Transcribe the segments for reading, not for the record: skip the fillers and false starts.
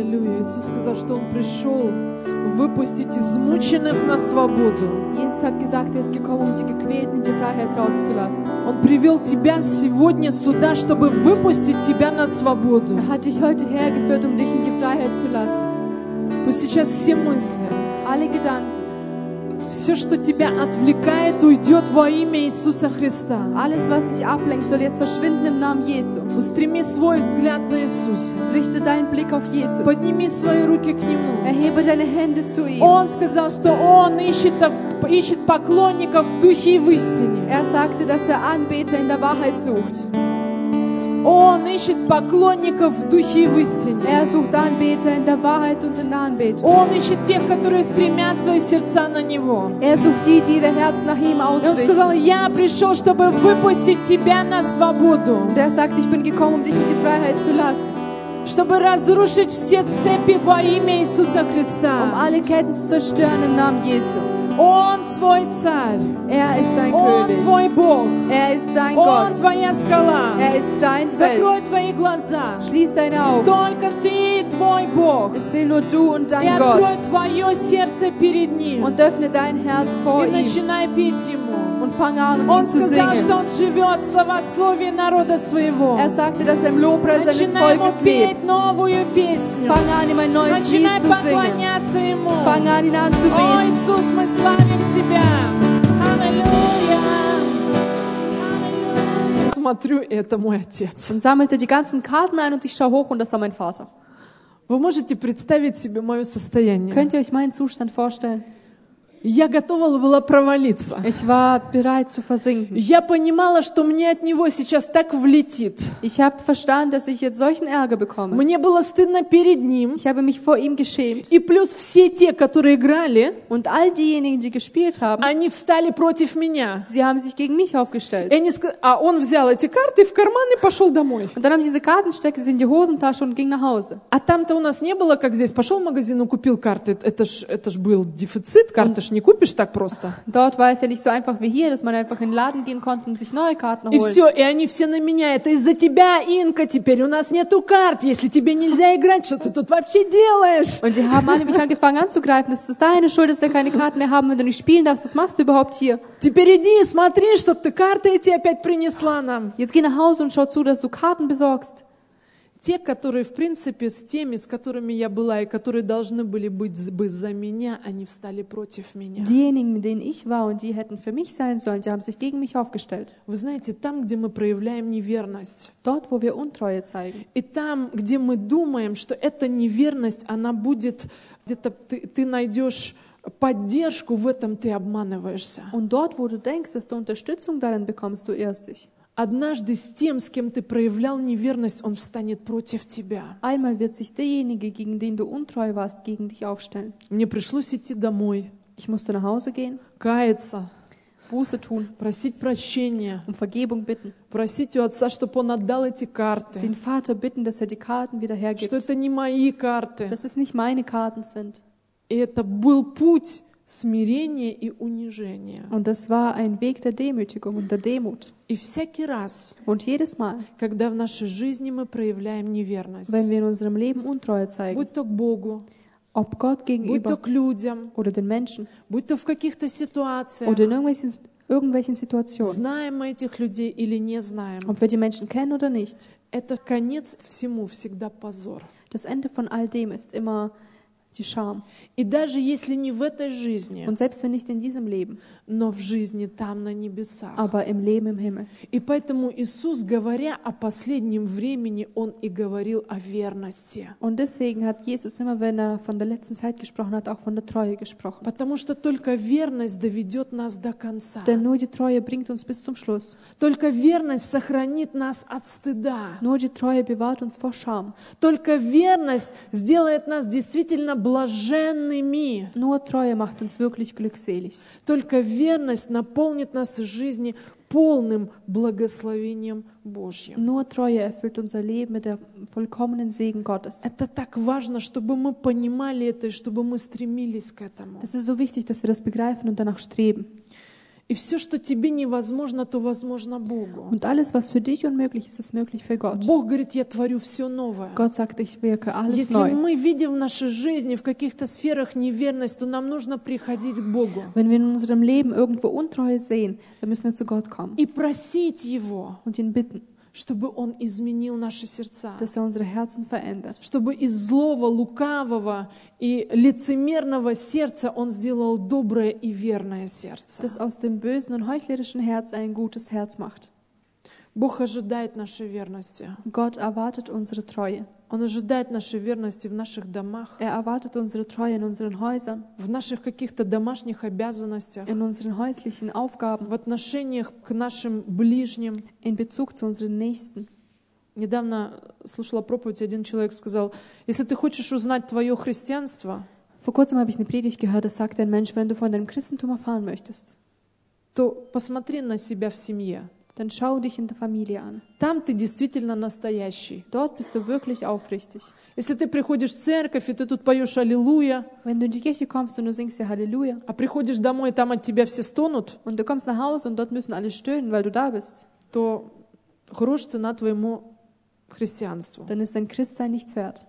Аллилуйя. Иисус сказал, что Он пришел выпустить измученных на свободу. Jesus hat gesagt, er ist gekommen, die Gequälten in die Freiheit rauszulassen. Он привел тебя сегодня сюда, чтобы выпустить тебя на свободу. Er hat dich heute hergeführt, dich in die Freiheit zu lassen. Пусть сейчас все мысли, Alle Gedanken, все, что тебя отвлекает, уйдет во имя Иисуса Христа. alles, was dich ablenkt, soll jetzt verschwinden im Namen Jesu. Устреми свой взгляд на Иисуса. Richte deinen Blick auf Jesus. Подними свои руки к Нему. Erhebe deine Hände zu ihm. Он сказал, что Он ищет поклонников в духе и в истине. Er sagte, dass er Anbeter in der Wahrheit sucht. Он ищет поклонников в духе и в истине. Er sucht Anbeter in der Wahrheit und in der Anbetung. Он ищет тех, которые стремят свои сердца на Него. Er sucht die, die ihre Herzen nach ihm И Он ausrichten. сказал, я пришел, чтобы выпустить тебя на свободу. Und er sagt, ich bin gekommen, um dich in die Freiheit zu lassen. Чтобы разрушить все цепи во имя Иисуса Христа. Alle Ketten zu zerstören im Namen Jesu. Он твой царь. Er ist dein Он König. твой Бог. Er ist dein Он Gott. твоя скала. Er ist dein Закрой Fels. твои глаза. Schließ deine Augen. Только ты и твой Бог. Es sind nur du und И dein открой Gott. твое сердце перед Ним. Und öffne dein Herz vor И ihm. начинай петь Ему. Und fange an, um Он ihm zu сказал, singen. что Он живет в славословии народа своего. Er sagte, dass er im Lobpreis seines Начинай Ему Volkes петь lebt. новую песню. Fange an, ihm ein neues Lied Начинай zu singen. поклоняться Ему. Fange an, ihn О, anzubeten. Иисус, мы славим Тебя. Аллилуйя. Аллилуйя. Смотрю, это мой отец. Und sammelte die ganzen Karten ein und ich schaue hoch und das war mein Vater. Вы можете представить себе мое состояние? Könnt ihr euch meinen Zustand vorstellen? Я готова была провалиться. Ich war bereit zu versinken. Я понимала, что мне от него сейчас так влетит. Ich habe verstanden, dass ich jetzt solchen Ärger bekomme. Мне было стыдно перед ним. Ich habe mich vor ihm geschämt. И плюс все те, которые играли, Und all diejenigen, die gespielt haben, они встали против меня. sie haben sich gegen mich aufgestellt. А он взял эти карты в карман и пошел домой. Und dann haben sie diese Karten, steckte sie in die Hosentasche und ging nach Hause. А там-то у нас не было, как здесь. Пошел в магазин и купил карты. Это ж был дефицит, карты ж не купишь так просто. Dort war es ja nicht so einfach wie hier, dass man einfach in den Laden gehen konnte und sich neue Karten И holen. все, и они все на меня. Это из-за тебя, Инка, теперь у нас нету карт. Если тебе нельзя играть, что ты тут вообще делаешь? Und die haben alle mich angefangen anzugreifen. Das ist deine Schuld, dass wir keine Karten mehr haben, wenn du nicht spielen darfst. Was machst du überhaupt hier? Теперь иди и смотри, чтоб ты карты эти опять принесла нам. Jetzt geh nach Hause und schau zu, dass du Karten besorgst. Те, которые, в принципе, с теми, с которыми я была, и которые должны были быть бы за меня, они встали против меня. Diejenigen, mit denen ich war und die hätten für mich sein sollen, die haben sich gegen mich aufgestellt. Вы знаете, там, где мы проявляем неверность, Dort, wo wir Untreue zeigen. и там, где мы думаем, что эта неверность, она будет, где-то ты найдешь поддержку, в этом ты обманываешься. Und dort, wo du denkst, dass du Unterstützung darin bekommst, du irrst dich. Однажды с тем, с кем ты проявлял неверность, он встанет против тебя. Einmal wird sich derjenige, gegen den du untreu warst, gegen dich aufstellen. Мне пришлось идти домой, Ich musste nach Hause gehen, каяться, Buße tun, просить прощения, um Vergebung bitten, просить у отца, чтобы он отдал эти карты, den Vater bitten, dass er die Karten wieder hergibt, что это не мои карты. dass es nicht meine Karten sind. И это был путь смирения и унижения. Und das war ein Weg der Demütigung und der Demut. И всякий раз, Und jedes Mal, когда в нашей жизни мы проявляем неверность, wenn wir in unserem Leben Untreue zeigen, будь то к Богу, ob Gott будь то gegenüber к людям, oder den Menschen будь то в каких-то ситуациях, oder in irgendwelchen Situationen, знаем мы этих людей или не знаем, ob wir die Menschen kennen oder nicht, это конец всему всегда позор. das Ende von all dem ist immer die Scham. И даже если не в этой жизни, Und selbst wenn nicht in diesem Leben, но в жизни там на небесах. aber im Leben im Himmel. И поэтому Иисус, говоря о последнем времени, Он и говорил о верности. Und deswegen hat Jesus immer, wenn er von der letzten Zeit gesprochen hat, auch von der Treue gesprochen. Потому что только верность доведет нас до конца. Denn nur die Treue bringt uns bis zum Schluss. Только верность сохранит нас от стыда. Nur die Treue bewahrt uns vor Scham. Только верность сделает нас действительно блаженными. Nur Treue macht uns wirklich glückselig. Только верность наполнит нас из жизни полным благословением Божьим. Nur Treue erfüllt unser Leben mit der vollkommenen Segen Gottes. Это так важно, чтобы мы понимали это и чтобы мы стремились к этому. Es ist so wichtig, dass wir das begreifen und danach streben. И все, что тебе невозможно, то возможно Богу. Und alles, was für dich unmöglich ist, ist möglich für Gott. Бог говорит, я творю все новое. Gott sagt, ich wirke alles Если neu. мы видим в нашей жизни в каких-то сферах неверность, то нам нужно приходить к Богу Wenn wir in unserem Leben irgendwo Untreue sehen, dann müssen wir zu Gott kommen и просить Его, und ihn bitten, чтобы Он изменил наши сердца, dass unsere Herzen verändert. чтобы из злого, лукавого и лицемерного сердца Он сделал доброе и верное сердце. Dass aus dem bösen und heuchlerischen Herz ein gutes Herz macht. Бог ожидает нашей верности. Gott erwartet unsere Treue. Он ожидает нашей верности в наших домах, Erwartet unsere Treue in unseren Häusern, в наших каких-то домашних обязанностях, in unseren häuslichen Aufgaben, в отношениях к нашим ближним. in Bezug zu unseren Nächsten. Недавно слушала проповедь, один человек сказал, если ты хочешь узнать твое христианство, Vor kurzem habe ich eine Predigt gehört, da sagte ein Mensch, wenn du von deinem Christentum erfahren möchtest, то посмотри на себя в семье. dann schau dich in der Familie an. Там ты действительно настоящий. Dort bist du wirklich aufrichtig. Если ты приходишь в церковь, и ты тут поешь «Аллилуйя», Wenn du in die Kirche kommst und du singst ja Halleluja а приходишь домой, и там от тебя все стонут, und du kommst nach Hause und dort müssen alle stöhnen, weil du da bist, то грош цена твоему христианству. dann ist dein Christsein nichts wert.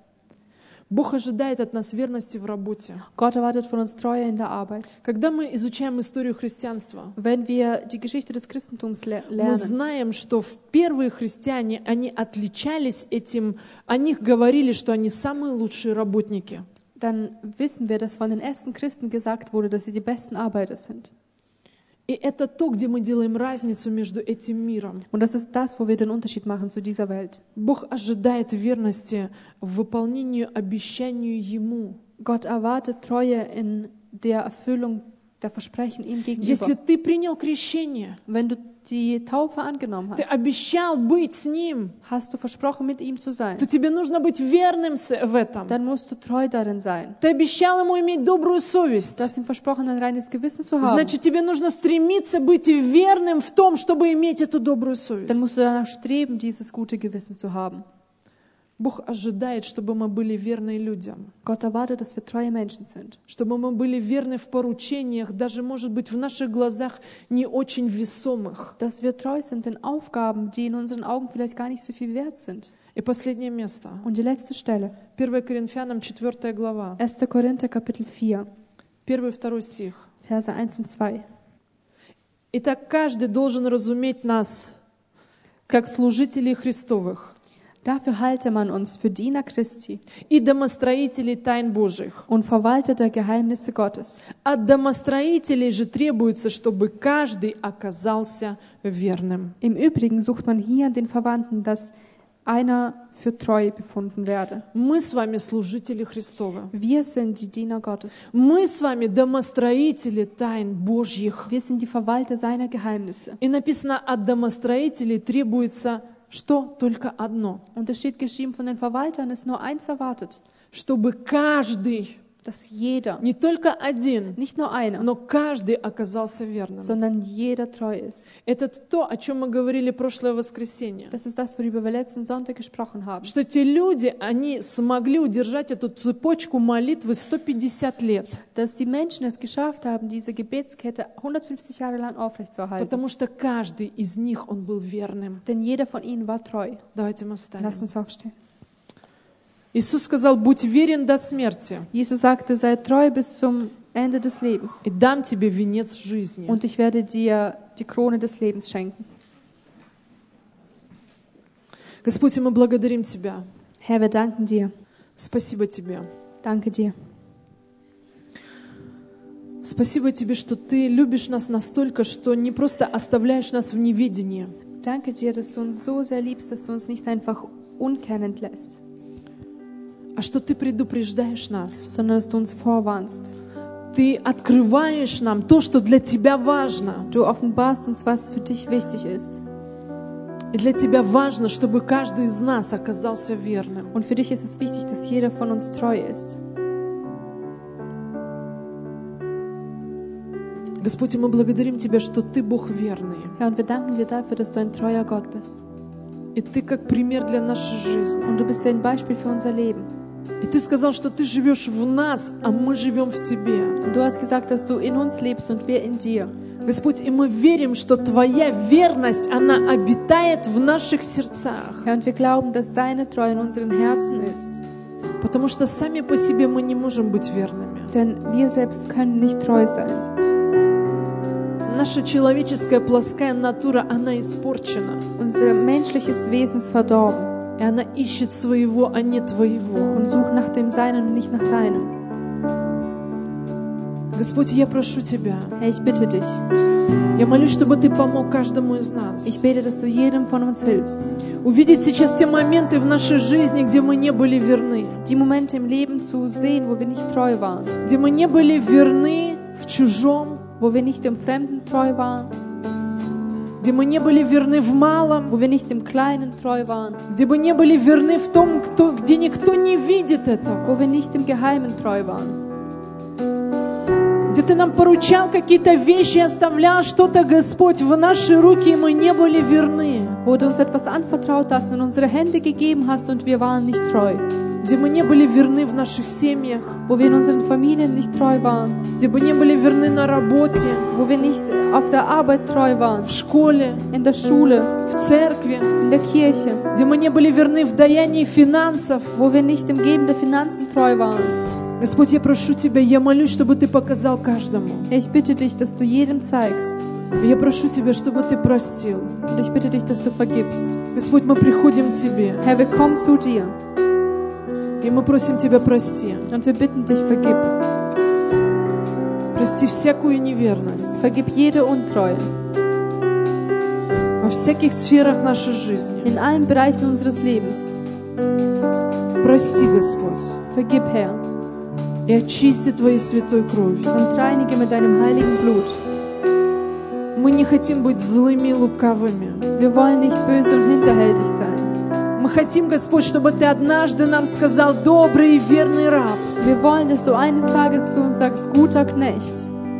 Бог ожидает от нас верности в работе. Gott erwartet von uns Treue in der Arbeit. Когда мы изучаем историю христианства, Wenn wir die Geschichte des Christentums мы lernen, знаем, что в первые христиане, они отличались этим, о них говорили, что они самые лучшие работники. dann wissen wir, dass von den ersten Christen gesagt wurde, dass sie die besten Arbeiter sind. И это то, где мы делаем разницу между этим миром. Und das ist das, wo wir den Unterschied machen zu dieser Welt. Бог ожидает верности в выполнении обещанию Ему. Gott erwartet Treue in der Erfüllung der Versprechen ihm Если gegenüber. ты принял крещение, Wenn du die Taufe angenommen ты hast, обещал быть с Ним, hast du versprochen, mit ihm zu sein, то тебе нужно быть верным в этом. dann musst du treu darin sein. Ты обещал Ему иметь добрую совесть. Du hast ihm versprochen, ein reines Gewissen zu haben. Значит, тебе нужно стремиться быть верным в том, чтобы иметь эту добрую Dann совесть. musst du danach streben, dieses gute Gewissen zu haben. Бог ожидает, чтобы мы были верны людям, Gott erwartet, dass wir treue Menschen sind. чтобы мы были верны в поручениях, даже, может быть, в наших глазах не очень весомых. Dass wir treu sind in Aufgaben, die in unseren Augen vielleicht gar nicht so viel wert sind. И последнее место. Und die letzte Stelle, 1 Коринфянам 4 глава, 1. Korinther Kapitel 4, 1-2 стих. Verse 1 und 2. «Итак, каждый должен разуметь нас, как служителей Христовых Dafür halte man uns für Diener Christi и домостроителей тайн Божьих. und Verwalter der Geheimnisse Gottes. От домостроителей же требуется, чтобы каждый оказался верным». Im Übrigen sucht man hier den Verwandten, dass einer für treu befunden werde. Мы с вами служители Христовы. Wir sind die Diener Gottes. Мы с вами домостроители тайн Божьих. Wir sind die Verwalter seiner Geheimnisse. И написано, от домостроителей требуется что? Только одно. Und es steht geschrieben, von den Verwaltern ist nur eins erwartet, Чтобы каждый, dass jeder, не только один, nicht nur einer, но каждый оказался верным. sondern jeder treu ist. Это то, о чем мы говорили прошлое воскресенье. Das ist das, worüber wir letzten Sonntag gesprochen haben. Что те люди, они смогли удержать эту цепочку молитвы 150 лет. Dass die Menschen es geschafft haben, diese Gebetskette 150 Jahre lang aufrechtzuerhalten. Потому что каждый из них, он был верным. Denn jeder von ihnen war treu. Давайте мы встанем. Lasst uns aufstehen. Иисус сказал, будь верен до смерти, Jesus sagte, sei treu bis zum Ende des Lebens. и дам тебе венец жизни. Und ich werde dir die Krone des Lebens schenken. Господь, мы благодарим Тебя. Herr, wir danken dir. Спасибо Тебе. Danke dir. Спасибо Тебе, что Ты любишь нас настолько, что не просто оставляешь нас в неведении, Danke dir, dass du uns so sehr liebst, dass du uns nicht einfach unkennend lässt, а что Ты предупреждаешь нас. sondern dass du uns vorwarnst. Ты открываешь нам то, что для Тебя важно. Du offenbarst uns, was für dich wichtig ist. И для Тебя важно, чтобы каждый из нас оказался верным. Und für dich ist es wichtig, dass jeder von uns treu ist. Господь, мы благодарим Тебя, что Ты Бог верный. Herr, und wir danken dir dafür, dass du ein treuer Gott bist. И Ты как пример для нашей жизни. Und du bist ein Beispiel für unser Leben. И Ты сказал, что Ты живешь в нас, а мы живем в Тебе. Und du hast gesagt, dass du in uns lebst und wir in dir. Господь, и мы верим, что Твоя верность, она обитает в наших сердцах. Herr, und wir glauben, dass deine Treue in unseren Herzen ist. Потому что сами по себе мы не можем быть верными. Denn wir selbst können nicht treu sein. Наша человеческая плоская натура, она испорчена. Unser menschliches Wesen ist verdorben И она ищет своего, а не Твоего. und sucht nach dem Seinen und nicht nach deinem. Господь, я прошу Тебя. Herr, ich bitte dich. Я молюсь, чтобы Ты помог каждому из нас. Ich bete, dass du jedem von uns hilfst. Увидеть сейчас те моменты в нашей жизни, где мы не были верны. Die Momente im Leben zu sehen, wo wir nicht treu waren. Где мы не были верны в чужом. Wo wir nicht dem Fremden treu waren. Где мы не были верны в малом. Wo wir nicht dem Kleinen treu waren. Где мы не были верны в том, где никто не видит этого. Wo wir nicht im Geheimen treu waren. Где Ты нам поручал какие-то вещи, оставлял что-то, Господь, в наши руки, и мы не были верны. Wo du uns etwas anvertraut hast, in unsere Hände gegeben hast und wir waren nicht treu. Где мы не были верны в наших семьях. Wo wir in unseren Familien nicht treu waren. Где мы не были верны на работе. Wo wir nicht auf der Arbeit treu waren. В школе. In der Schule. В церкви. In der Kirche. Где мы не были верны в даянии финансов. Wo wir nicht im Geben der Finanzen treu waren. Господь, я прошу Тебя, я молюсь, чтобы Ты показал каждому. Ich bitte dich, dass du jedem zeigst. Я прошу Тебя, чтобы Ты простил. Und ich bitte dich, dass du vergibst. Господь, мы приходим к Тебе. Herr, wir kommen zu dir. И мы просим Тебя, прости. Und wir bitten dich, vergib. Прости всякую неверность. Vergib jede Untreue. Во всяких сферах нашей жизни. In allen Bereichen unseres Lebens. Прости, Господь. Vergib, Herr. И очисти Твоей святой кровью. Und reinige mit deinem heiligen Blut. Мы не хотим быть злыми и лукавыми. Wir wollen nicht böse und hinterhältig sein. Мы хотим, Господь, чтобы Ты однажды нам сказал: добрый и верный раб. Wir wollen, dass du eines Tages zu uns sagst, guter Knecht.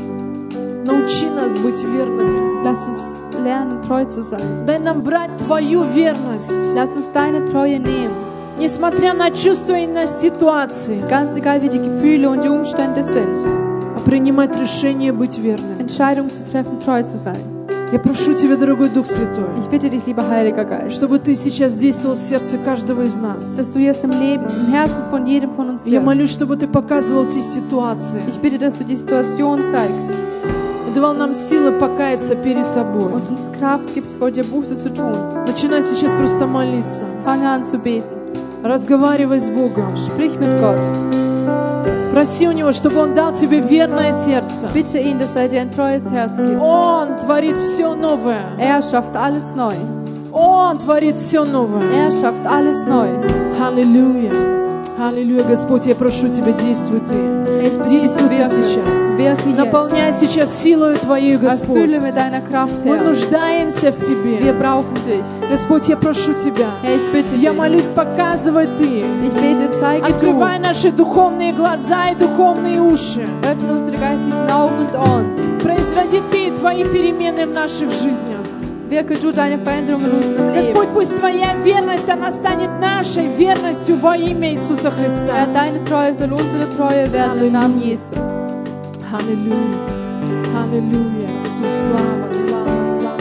Научи нас быть верными. Lass uns lernen, treu zu sein. Дай нам брать Твою верность. Lass uns deine Treue nehmen. Несмотря на чувства и на ситуации. Ganz egal, wie die Gefühle und die Umstände sind. А принимать решение быть верным. Entscheidung zu treffen, treu zu sein. Я прошу Тебя, дорогой Дух Святой, Ich bitte dich, lieber Heiliger Geist, чтобы Ты сейчас действовал в сердце каждого из нас. dass du jetzt im Leben, im Herzen von jedem von uns Я молюсь, wirkst. чтобы Ты показывал те ситуации. Ich bitte, dass du die Situation zeigst И давал нам силы покаяться перед Тобой. und uns Kraft gibst, vor dir Buße zu tun. Начинай сейчас просто молиться. Fange an zu beten. Разговаривай с Богом. Sprich mit Gott. Проси у Него, чтобы Он дал тебе верное сердце. Bitte ihn, dass dir ein treues Herz gibt. Он творит все новое. Schafft alles neu. Он творит все новое. Schafft alles neu. Аллилуйя. Аллилуйя, Господь, я прошу Тебя, действуй Ты. Действуй Ты сейчас. Наполняй сейчас силою Твоей, Господь. Мы нуждаемся в Тебе. Wir brauchen dich. Господь, я прошу Тебя. Ich bitte dich. Я молюсь, показывай Ты. Ich bete, zeige Открывай наши духовные глаза и духовные уши. Öffne unsere geistlichen Augen und Ohren. Производи Ты Твои перемены в наших жизнях. Wirke du deine Veränderung in unserem Leben. Господь, пусть Твоя верность, она станет нашей верностью во имя Иисуса Христа. Herr, deine Treue soll unsere Treue werden im Namen Jesu. Аллилуйя. Аллилуйя. Иисус, слава, слава, слава.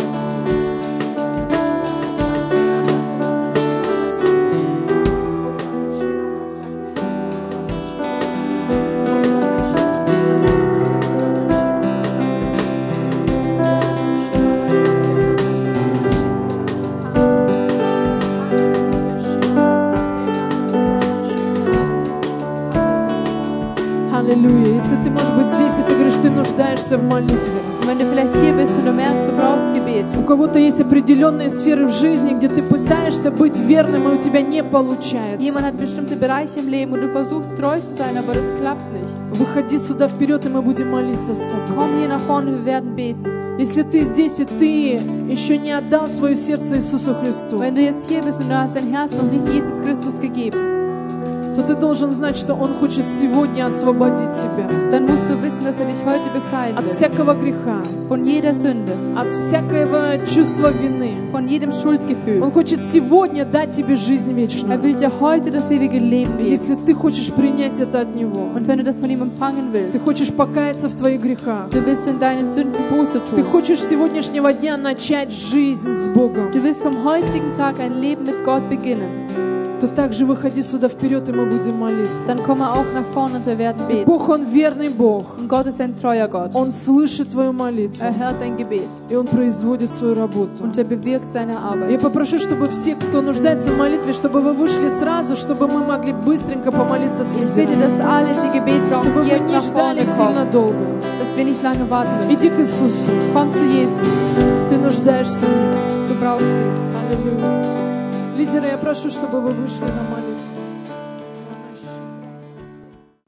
Аллилуйя. Если ты, может быть, здесь, и ты говоришь, ты нуждаешься в молитве. Wenn du vielleicht hier bist und du merkst, du brauchst Gebet. У кого-то есть определенные сферы в жизни, где ты пытаешься быть верным, и у тебя не получается. Jemand hat bestimmte Bereiche im Leben und du versuchst treu zu sein, aber das klappt nicht. Выходи сюда вперед, и мы будем молиться с тобой. Komm hier nach vorne, wir werden beten. Если ты здесь, и ты еще не отдал свое сердце Иисусу Христу, Wenn du jetzt hier bist und du hast dein Herz noch nicht Jesus Christus gegeben, то ты должен знать, что Он хочет сегодня освободить тебя dann musst du wissen, dass dich heute befreien от will. всякого греха, Von jeder Sünde, от всякого чувства вины. von jedem Schuldgefühl. Он хочет сегодня дать тебе жизнь вечную. Will dir heute das ewige Leben И geben. если ты хочешь принять это от Него, Und wenn du das von ihm empfangen ты willst, хочешь покаяться в твоих грехах, du willst in deinen Sünden Buße ты tun, хочешь с сегодняшнего дня начать жизнь с Богом, du willst vom heutigen Tag ein Leben mit Gott beginnen, то также выходи сюда вперед, и мы будем молиться. dann komm auch nach vorne und wir werden beten. Бог, Он верный Бог. Und Gott ist ein treuer Gott. Он слышит твою молитву, Hört dein Gebet и Он производит свою работу. und bewirkt seine Я Arbeit. попрошу, чтобы все, кто нуждается в молитве, чтобы вы вышли сразу, чтобы мы могли быстренько помолиться с Ich bitte, лидерами. dass alle, die Gebet Чтобы brauchen, мы jetzt не nach ждали vorne сильно kommen, долго. dass wir nicht lange warten müssen. Иди к Иисусу. Komm zu Jesus, Ты нуждаешься в Нем. du brauchst ihn. Аллилуйя. Лидеры, я прошу, чтобы вы вышли на молитву.